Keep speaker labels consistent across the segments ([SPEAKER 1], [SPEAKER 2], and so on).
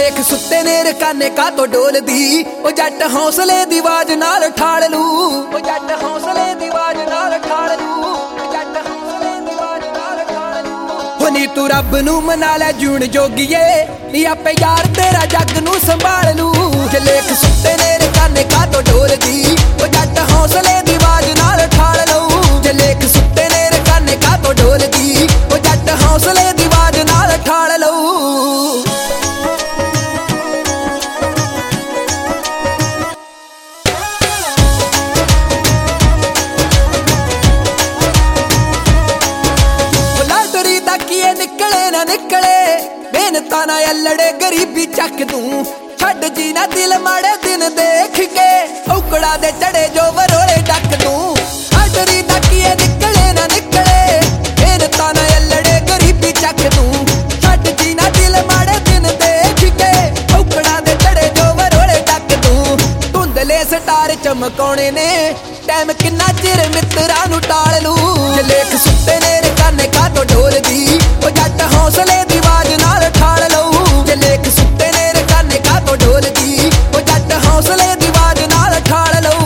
[SPEAKER 1] ਲੇਖ ਸੁੱਤੇ ਨੇ ਰਕਾਨੇ ਕਾਤੋਂ ਡੋਲਦੀ ਉਹ ਜੱਟ ਹੌਸਲੇ ਦੀ ਆਵਾਜ਼ ਨਾਲ ਠਾਲ ਲੂ ਉਹ ਜੱਟ ਹੌਸਲੇ ਦੀ ਆਵਾਜ਼ ਨਾਲ ਠਾਲ ਲੂ ਜੱਟ ਹੌਸਲੇ ਦੀ ਆਵਾਜ਼ ਨਾਲ ਠਾਲ ਲੂ ਨੀ ਤੂੰ ਰੱਬ ਨੂੰ ਮਨਾ ਲੈ ਜੂਣ ਜੋਗੀਏ ਨੀ ਆਪੇ ਯਾਰ ਤੇਰਾ ਜੱਗ ਨੂੰ ਸੰਭਾਲ ਲੂ ਜੇ ਲੇਖ ਸੁੱਤੇ ਨੇ ਰਕਾਨੇ ਕਾਤੋਂ ਡੋਲਦੀ ਉਹ ਜੱਟ ਹੌਸਲੇ ਦੀ ਆਵਾਜ਼ ਨਾਲ ਠਾਲ ਲੂ ਜੇ ਲੇਖ ਸੁੱਤੇ ਨੇ ਰਕਾਨੇ ਕਾਤੋਂ ਡੋਲਦੀ ਉਹ ਜੱਟ ਹੌਸਲੇ ਦੀ ਆਵਾਜ਼ ਨਾਲ ਠਾਲ ਲੂ ਮਿਹਨਤਾਂ ਨਾਲ ਅਲੜੇ ਗਰੀਬੀ ਚੱਕ ਦੂੰ ਛੱਡ ਜੀ ਨਾ ਦਿਲ ਮਾੜੇ ਦਿਨ ਦੇਖ ਕੇ ਔਕੜਾ ਦੇ ਚੜੇ ਜੋ ਵਰੋਲੇ ਡੱਕ ਦੂੰ ਹੱਡਰੀ ਦਾ ਕੀਏ ਨਿਕਲੇ ਨਾ ਨਿਕਲੇ ਮਿਹਨਤਾਂ ਨਾਲ ਅਲੜੇ ਗਰੀਬੀ ਚੱਕ ਦੂੰ ਛੱਡ ਜੀ ਨਾ ਦਿਲ ਮਾੜੇ ਦਿਨ ਦੇਖ ਕੇ ਔਕੜਾ ਦੇ ਚੜੇ ਜੋ ਵਰੋਲੇ ਡੱਕ ਦੂੰ ਧੁੰਦਲੇ ਸਟਾਰ ਚਮਕਾਉਣੇ ਨੇ ਟਾਈਮ ਕਿੰਨਾ ਚਿਰ ਮਿੱਤਰਾਂ ਨੂੰ ਟਾਲ ਲੂ ਜੇ ਲੇਖ ਸੁੱਤੇ ਨੇ ਰਕਾਨੇ ਕਾਤੋਂ ਡੋਲਦੀ ਉਹ ਜੱਟ ਹੌਸਲੇ ਦੀ ਆਵਾਜ਼ ਨਾਲ ਠਾਲ ਲਊ ਜੇ ਲੇਖ ਸੁੱਤੇ ਨੇ ਰਕਾਨੇ ਕਾਤੋਂ ਡੋਲਦੀ ਉਹ ਜੱਟ ਹੌਸਲੇ ਦੀ ਆਵਾਜ਼ ਨਾਲ ਠਾਲ ਲਊ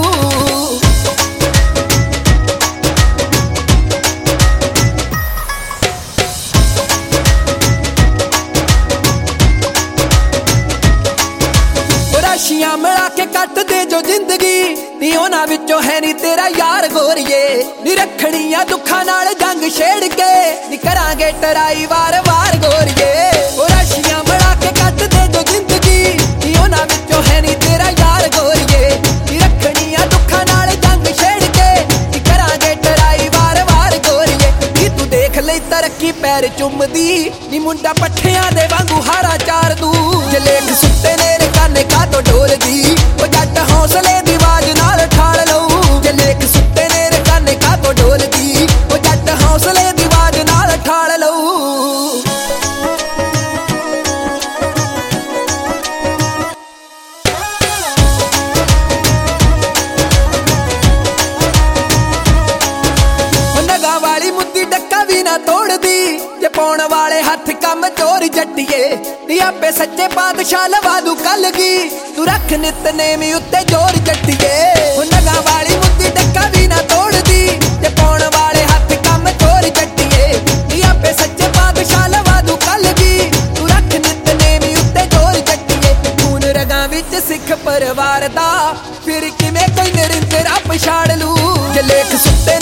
[SPEAKER 1] ਰਾਸ਼ੀਆਂ ਮਿਲਾ ਕੇ ਕੱਟਦੇ ਜੋ ਜ਼ਿੰਦਗੀ ਨੀ ਉਹਨਾਂ ਵਿੱਚੋਂ ਹੈ ਨੀ ਤੇਰਾ ਯਾਰ ਗੋਰੀਏ ਨੀ ਰੱਖਣੀਆਂ ਦੁੱਖਾਂ ਨਾਲ ਜੰਗ ਛੇੜ ਕੇ ਨੀ ਕਰਾਂਗੇ ਟਰਾਈ ਵਾਰ-ਵਾਰ ਗੋਰੀਏ ਉਹ ਰਾਸ਼ੀਆਂ ਮਿਲਾ ਕੇ ਕੱਟਦੇ ਜੋ ਜ਼ਿੰਦਗੀ ਨੀ ਉਹਨਾਂ ਵਿੱਚੋਂ ਹੈ ਨੀ ਤੇਰਾ ਯਾਰ ਗੋਰੀਏ ਨੀ ਰੱਖਣੀਆਂ ਦੁੱਖਾਂ ਨਾਲ ਜੰਗ ਛੇੜ ਕੇ ਨੀ ਕਰਾਂਗੇ ਟਰਾਈ ਵਾਰ-ਵਾਰ ਗੋਰੀਏ ਨੀ ਤੂੰ ਦੇਖ ਲਈ ਤਰੱਕੀ ਪੈਰ ਚੁੰਮਦੀ ਨੀ ਮੁੰਡਾ ਪੱਠਿਆਂ ਦੇ ਵਾਂਗੂ ਹਾਰਾ ਚਾਰ ਦੂ ਜੇ ਲੇਖ ਸੁੱਤੇ ਨੇ ਰਕਾਨੇ ਕਾਤੋਂ ਡੋਲਦੀ ਉਹ ਜੱਟ ਹੌਸਲੇ ਦੀ ਆਵਾਜ਼ ਨਾਲ ਠਾਲ ਲਊ ਜੇ ਲੇਖ ਸੁੱਤੇ ਨੇ ਰਕਾਨੇ ਕਾਤੋਂ ਡੋਲਦੀ ਉਹ ਜੱਟ ਹੌਸਲੇ ਦੀ ਆਵਾਜ਼ ਨਾਲ ਠਾਲ ਲਊ ਨਗਾ ਵਾਲੀ ਮੁੱਦੀ ਡੱਕਾ ਵੀ ਨਾ ਤੋੜਦੀ ਜੇ ਪਾਉਣ ਵਾਲੇ ਹੱਥ ਕੰਮ ਚੋਰ ਜੱਟੀਏ ਨੀ ਆਪੇ ਸੱਚੇ ਪਾਤਸ਼ਾਹ ਲਵਾ ਦੂ ਕਲਗੀ ਤੂੰ ਰੱਖ ਨਿਤਨੇਮ ਉੱਤੇ ਜੋਰ ਜੱਟੀਏ ਉਹ ਨਗਾ ਵਾਲੀ ਮੁੱਦੀ ਡੱਕਾ ਵੀ ਨਾ ਤੋੜਦੀ ਜੇ ਪਾਉਣ ਵਾਲੇ ਹੱਥ ਕੰਮ ਚੋਰ ਜੱਟੀਏ ਨੀ ਆਪੇ ਸੱਚੇ ਪਾਤਸ਼ਾਹ ਲਵਾ ਦੂ ਕਲਗੀ ਤੂੰ ਰੱਖ ਨਿਤਨੇਮ ਉੱਤੇ ਜੋਰ ਜੱਟੀਏ ਖੂਨ ਰਗਾਂ ਵਿੱਚ ਸਿੱਖ ਪਰਿਵਾਰ ਦਾ ਫਿਰ ਕਿਵੇਂ ਕੋਈ ਨਿਰੰਤਰ ਪਛਾੜ ਲੂ ਜੇ ਲੇਖ ਸੁੱਤੇ